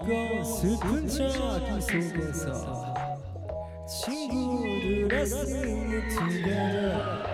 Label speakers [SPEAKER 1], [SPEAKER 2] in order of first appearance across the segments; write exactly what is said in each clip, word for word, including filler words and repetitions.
[SPEAKER 1] 이건 슬픈 자기 속에서 친구들의 singing together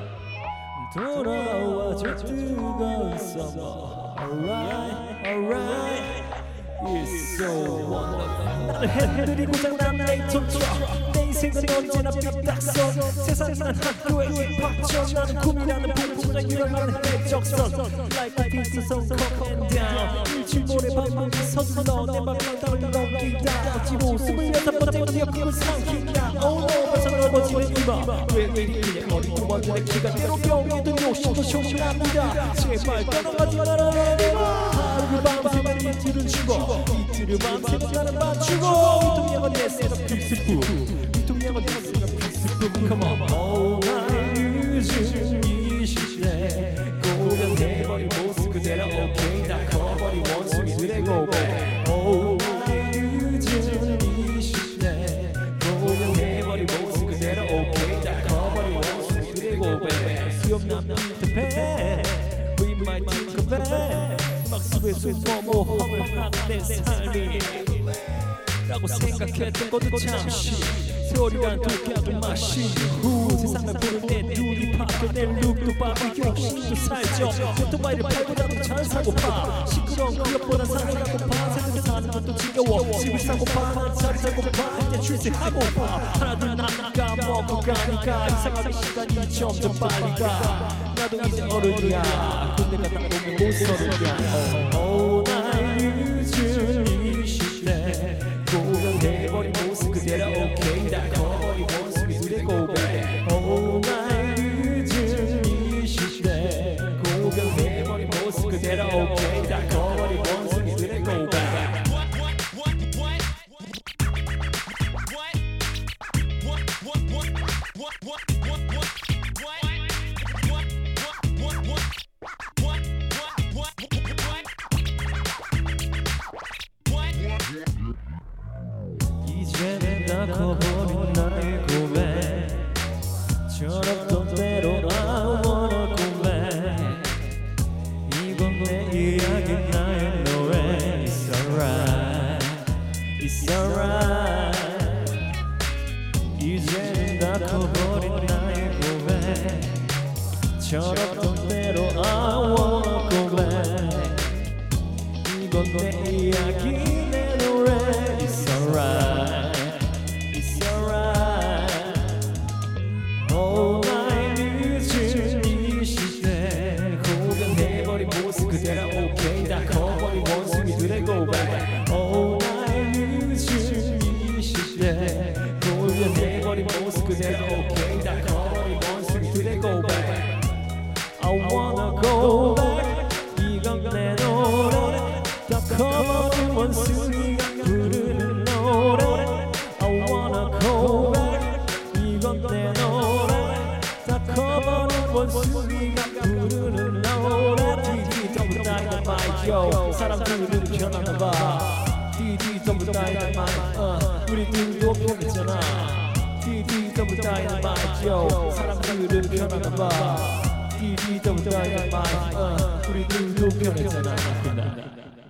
[SPEAKER 1] 돌아와줘 뜨거운 summer. Alright, alright, it's so wonderful. 나를 해들이 고장난 레이톤처럼 내 인생은 언제나 삐딱선. 세상은 학교의 입학점. 나는 꿈이라는 풍부장 유명한 해적선. Like a piece of song up and down. 일출 모래 밤밤이 서둘러 내 맘을 따로 넘기다. 억지로 스물여섯 번째 기억을 삼킨다. Oh no, 벌써 넓어지는 이마. 왜 이리 그냥 어린 동안들의 키가 때로 병에도 욕심도 쇼합니다. 제발 떠나가지 말아라 이마. 하루 밤새만 이틀을 죽어 이틀을 밤새만 나는 맞추고 이통령은 내 셋업 필수품. 이통령은 내 셋업 필수품. Come on. Oh 날 늦은 이 시대 고변해버린 모습 그대로 오케이 다 커버린 원숭이들의 고백. Oh 날 늦은 이 시대 고변해버린 모습 그대로 오케이 다 커버린 원숭이들의 고백. 수염난 피터팬 We might think of it. 막 속에 숨어 모험을 하는 내 삶이 라고 생각했던 것도 잠시 세월이란 독약을 마신 후 세상을 보는 내 눈이 바뀌어 내 룩도 바뀌고 욕심도 살쪄. 오토바이를 팔보다도 잘 사고파. 시끄러운 클럽보단 사고파. 세상에 사는 것도 지겨워. 집을 사고파. 한자리 사고파. 이제 출세하고파. 하나 둘 나니까 먹고 가니까 이상하게 시간이 점점 빨리 가. 나도 이제 어른이야. 군대가 딱 오면 못 서른이야. Oh 날 늦은 이 시대 고변해버린 모습 그대로 오케이 다 커버린 원숭이들의 고백. Oh 날 늦은 이 시대 고변해버린 모습 그대로 오케이 다 커버린 원숭이들의 고백. 이제는 다 커버린 나의 고백. 철없던 대로 I wanna go back. 이건 내 이야기 나의 노래. It's alright, it's alright. 이제는 다 커버린 나의 고백. 철없던 대로 I wanna go back. 이건 내 이야기 내 노래. It's alright, it's alright. Oh 날 늦은 이 시대 고변해버린 모습 그대로 오케이 다 커버린 원숭이들의 고백. Oh 날 늦은 이 시대 고변해버린 모습 그대로 오케이 다 커버린 원숭이들의 고백. I wanna go back. 이건 내 노래. 다 커버린 원숭이가 부르는 노래. I wanna go back. 이건 내 노래. 다 커버린 원숭이가 부르는 노래. 디디 더블 다이너마이트 yo. 사람들은 변하나봐. 디디 더블 다이너마이트 uh, 우리들도 변했잖아. 디디 더블 다이너마이트 yo. 사람들은 변하나봐. 디디 더블 다이너마이트 uh, 우리들도 변했잖아.